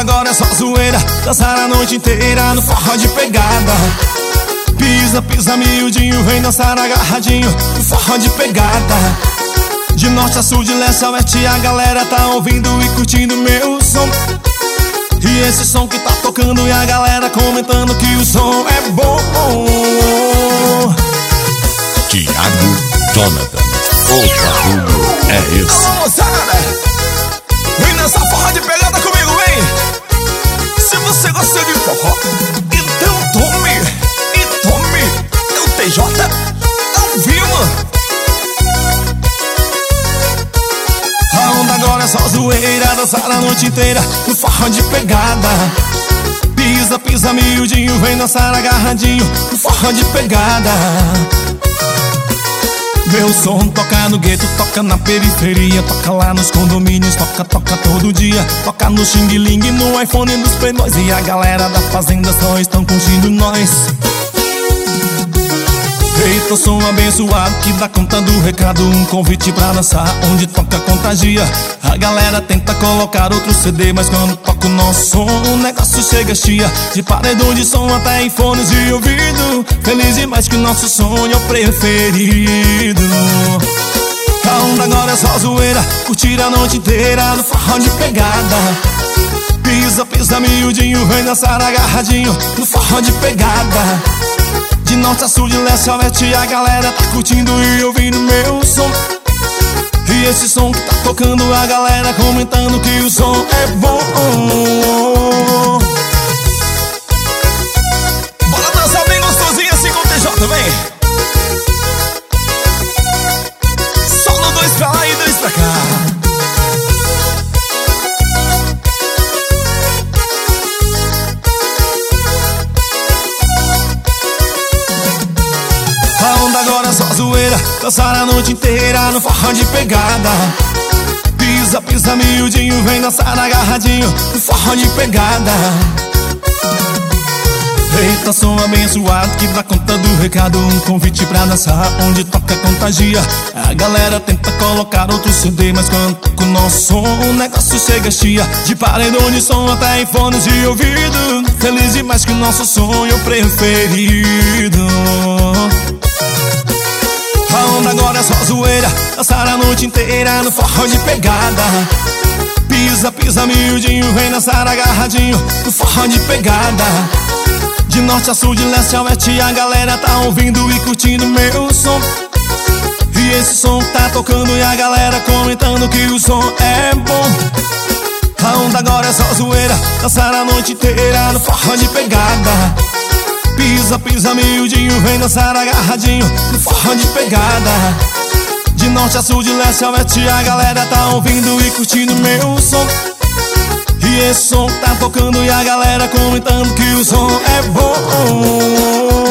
agora é só zoeira, dançar a noite inteira no forró de pegada. Pisa, pisa miudinho, vem dançar agarradinho no forró de pegada. De norte a sul, de leste a oeste, a galera tá ouvindo e curtindo meu som. E esse som que tá tocando e a galera comentando que o som é bom. Thiago Jonathan, o barulho é esse. Alô, moçada, vem dançar forró de pegada comigo, vem. Se você gosta de forró, então tome, e tome. É o TJ ao vivo. A onda agora é só zoeira, dançar a noite inteira no forró de pegada. Pisa, pisa miudinho, vem dançar agarradinho no forró de pegada. Meu som toca no gueto, toca na periferia, toca lá nos condomínios, toca, toca todo dia. Toca no Xing Ling, no iPhone dos P2. E a galera da fazenda só estão curtindo nós. Eita, som abençoado que dá conta do recado. Um convite pra dançar, onde toca contagia. A galera tenta colocar outro CD, mas quando toca o nosso som, o negócio chega chia. De paredão de som até em fones de ouvido. Feliz demais que o nosso som é o preferido. A onda agora é só zoeira, curtir a noite inteira no forró de pegada. Pisa, pisa miudinho, vem dançar agarradinho no forró de pegada. De norte a sul, de leste a oeste, a galera tá curtindo e ouvindo meu som. E esse som que tá tocando, a galera comentando que o som é bom. Bora dançar bem gostosinho assim com o TJ, vem. Só no 2 pra lá e 2 pra cá. A onda agora é só zoeira, dançar a noite inteira no forró de pegada. Pisa, pisa miudinho, vem dançar agarradinho no forró de pegada. Eita, som abençoado que dá conta do recado. Um convite pra dançar, onde toca contagia. A galera tenta colocar outro CD, mas quando toca o nosso som, o negócio chega chia. De paredão de som até em fones de ouvido. Feliz demais que o nosso som é o preferido. A onda agora é só zoeira, dançar a noite inteira no forró de pegada. Pisa, pisa miudinho, vem dançar agarradinho no forró de pegada. De norte a sul, de leste a oeste, a galera tá ouvindo e curtindo meu som. E esse som tá tocando e a galera comentando que o som é bom. A onda agora é só zoeira, dançar a noite inteira no forró de pegada. Pisa, pisa miudinho, vem dançar agarradinho no forró de pegada. De norte a sul, de leste a oeste, a galera tá ouvindo e curtindo meu som. E esse som tá tocando e a galera comentando que o som é bom.